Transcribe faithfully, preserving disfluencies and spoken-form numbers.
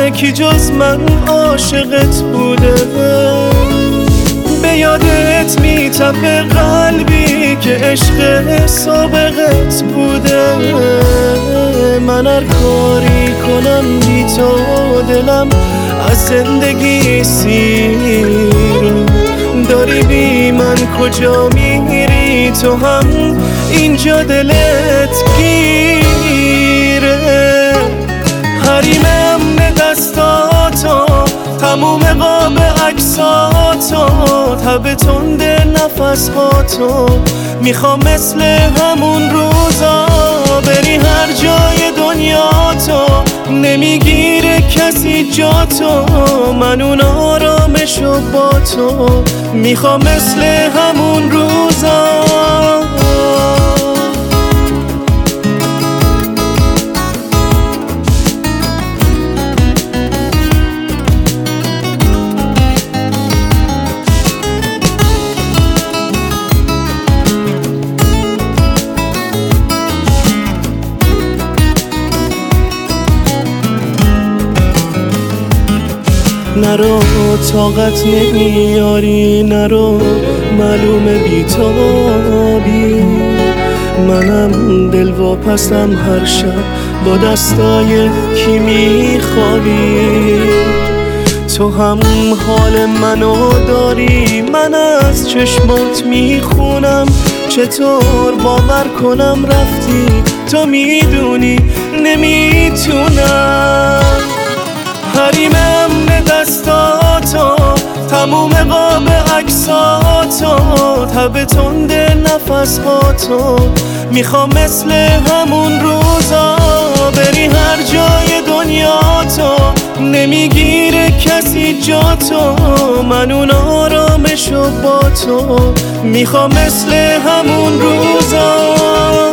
کی جز من عاشقت بوده؟ به یادت میتپه قلبی که عشق سابقت بوده. من هر کاری کنم بی تو دلم از زندگی سیر. داری بی من کجا میری تو هم اینجا دلت گیره. حریم امن دستاتو تموم قاب عکساتو تب تند نفسهاتو میخوام مثل همون روزا بری هر جای دنیا تو نمیگیره کسی جا تو. من اون آرامشو با تو میخوام مثل همون روزا. نرو طاقت نمیاری، نرو معلومه بیتابی. منم دل واپسم هر شب با دستای کی میخوابی. تو هم حال منو داری، من از چشمات میخونم. چطور باور کنم رفتی تو میدونی نمیتونم. حریم امن دستاتو تموم قاب عکساتو تب تند نفسهاتو میخوام مثل همون روزا بری هر جای دنیا تو نمیگیره کسی جا تو. من اون آرامشو با تو میخوام مثل همون روزا.